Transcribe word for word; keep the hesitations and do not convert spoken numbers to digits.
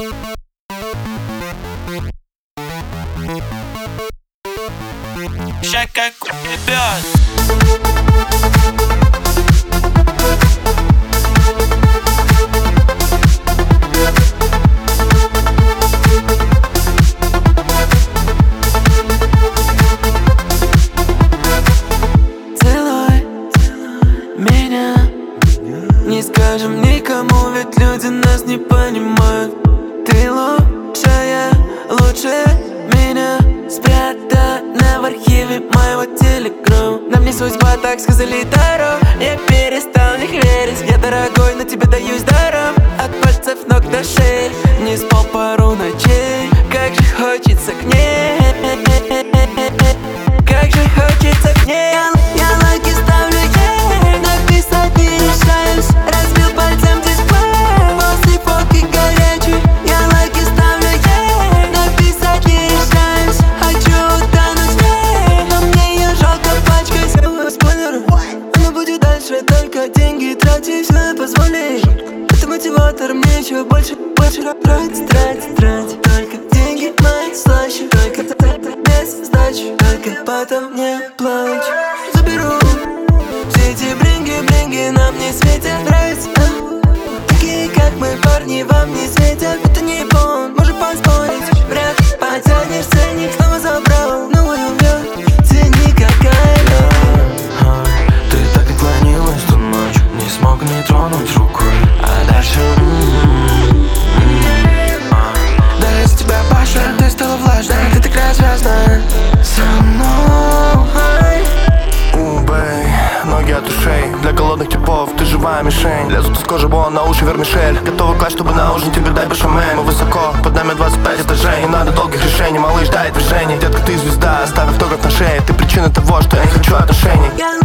Ща как пёс. Целуй меня, не скажем никому, ведь люди нас не понимают. Ты лучшая, лучше меня, спрятана в архиве моего телеграма. Нам не судьба, так сказали Таро. Я перестал в них верить. Я дорогой, но тебе даюсь даром. От пальцев ног до шеи, не спал пару ночей. Как же хочется к ней, как же хочется к ней. Я, я лайки ставлю ей, написать не решаюсь. Разбил пальцем дисплей, после фотки горячей. Я лайки ставлю ей, написать не решаюсь. Хочу утонуть в ней, но мне ее жалко пачкать. Спойлер, она будет дальше, только деньги тратить не позволи. Это мотиватор, мне еще больше, больше тратить, тратить, тратить. Только деньги мои слаще, только без сдачи, только потом не плачь. Заберу все эти блинги-блинги, нам не светят. Нравится, а? Такие как мы, парни, вам не светят. Это не бон, можем поспорить. Вряд ли потянешь ценник, снова забрал новую вверх. Цени какая. Ты так наклонилась ту ночь, не смог не тронуть рукой. А дальше да, из тебя пошла, ты стала влажной. Ты такая звездная со мной. Убей, ноги от ушей. Для голодных типов ты живая мишень. Лезут из кожи, бон, на уши вермишель. Готовы класть, чтобы на ужин тебе дай бешамель. Мы высоко, под нами двадцать пять этажей. Не надо долгих решений, малыш, дай движений. Детка, ты звезда, оставь автограф на шее. Ты причина того, что я не хочу отношений.